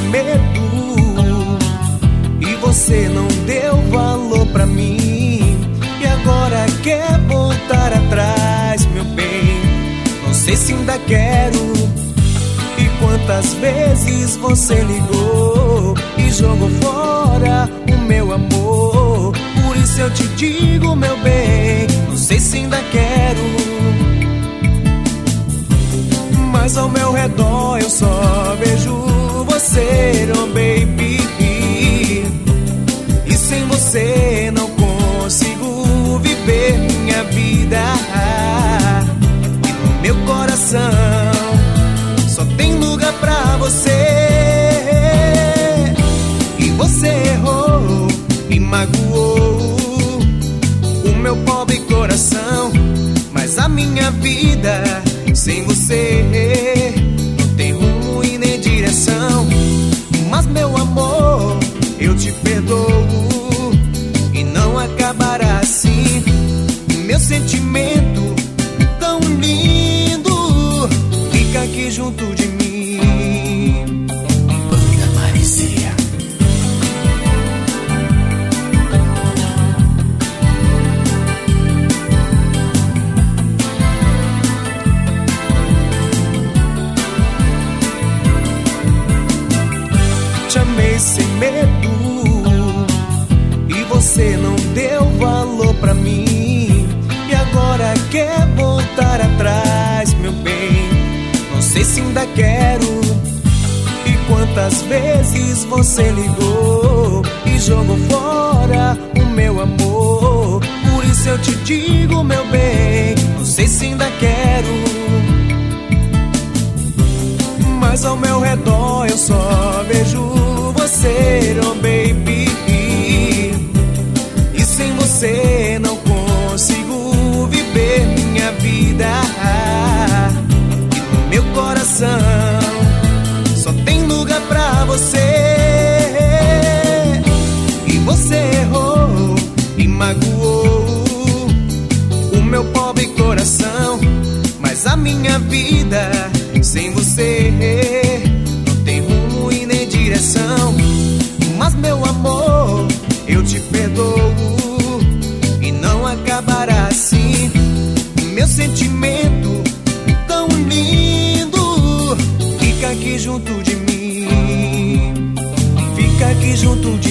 medo e você não deu valor pra mim. E agora quer voltar atrás, meu bem. Não sei se ainda quero. E quantas vezes você ligou e jogou fora o meu amor. Por isso eu te digo, meu bem, não sei se ainda quero. Mas ao meu redor eu só vejo você, oh baby. E sem você não consigo viver minha vida. E no meu coração só tem lugar pra você. E você errou e magoou o meu pobre coração. Mas a minha vida sem você não tem rumo e nem direção. Mas meu amor, eu te perdoo e não acabará assim. Meu sentimento tão lindo fica aqui junto de mim. Banda Maresia. Te amei sem medo e você não deu valor pra mim. E agora quer voltar atrás, meu bem. Não sei se ainda quero. E quantas vezes você ligou e jogou fora o meu amor. Por isso eu te digo, meu bem, não sei se ainda quero. Mas ao meu redor eu só vejo você, oh baby. E sem você não consigo viver minha vida. E no meu coração só tem lugar pra você. E você errou e magoou o meu pobre coração. Mas a minha vida sem você não tem rumo e nem direção. Mas meu amor, eu te perdoo e não acabará assim. Meu sentimento tão lindo fica aqui junto de mim. Fica aqui junto de mim.